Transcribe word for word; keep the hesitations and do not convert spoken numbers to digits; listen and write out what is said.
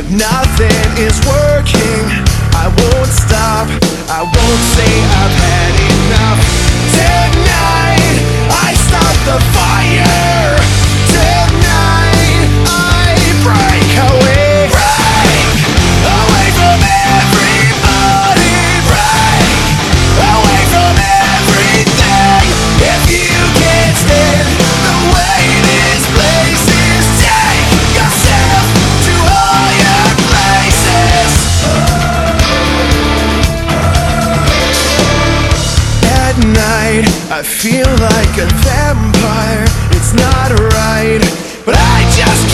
nothing is working. I won't stop, I won't say I've had enough. Tonight, I start the fire. Tonight, I break away. Break away from everybody. Break away from everything. If you can't stand the way this place is, take yourself to higher places. At night, I feel like a vampire. It's not right, but I just